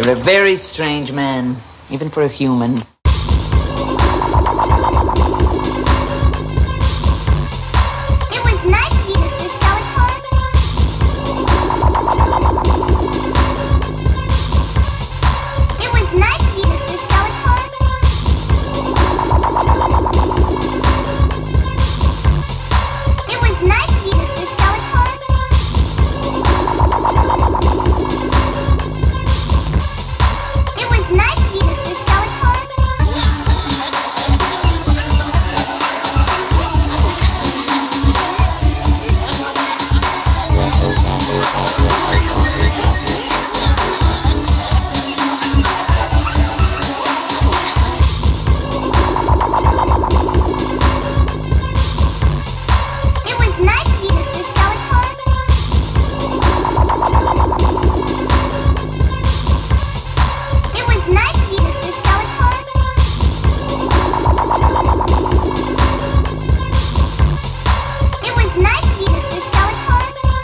You're a very strange man, even for a human. It was nice to meet Mr. Skeletor. It was nice to meet Mr. Skeletor. It was nice to meet Mr. Skeletor. It was nice to meet Mr. Skeletor. It was nice to meet Mr. Skeletor. It was nice to meet Mr. Skeletor. It was nice to meet Mr. Skeletor.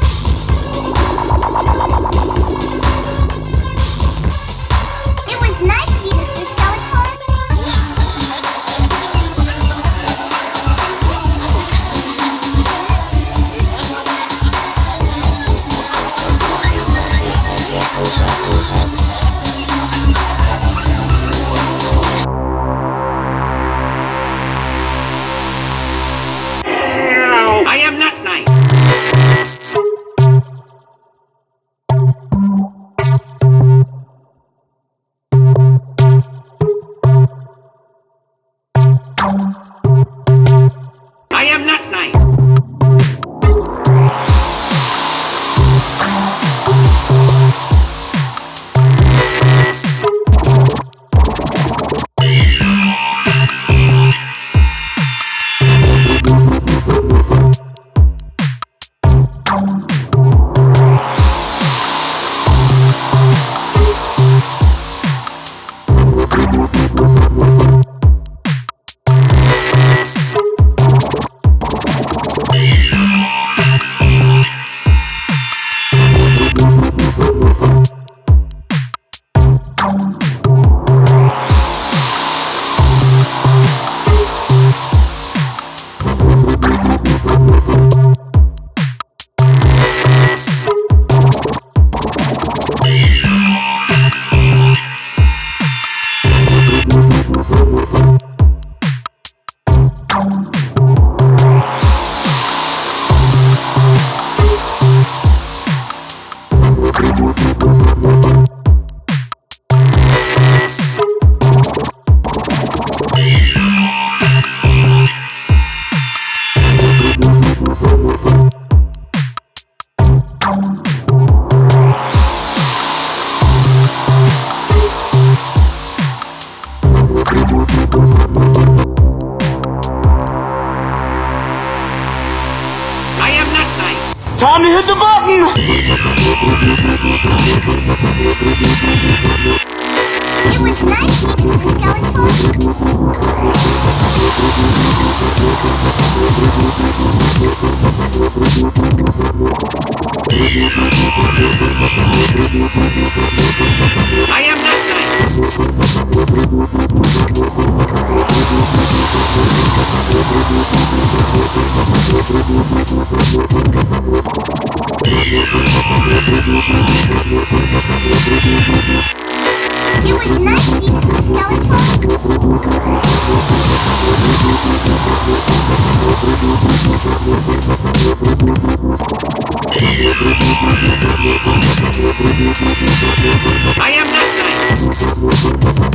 It was nice to meet Mr. Skeletor. I am not nice. I am not nice. I am not nice. Time to hit the button! It was nice to meet Mr. Skeletor. I am not nice. It was nice to meet Mr. Skeletor. I am not nice.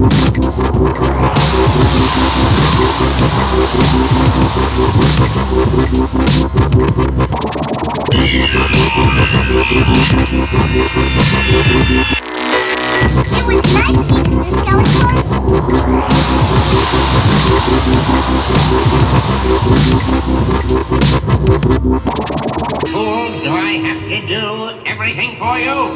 It was nice to meet Mr. Skeletor. Fools, do I have to do everything for you?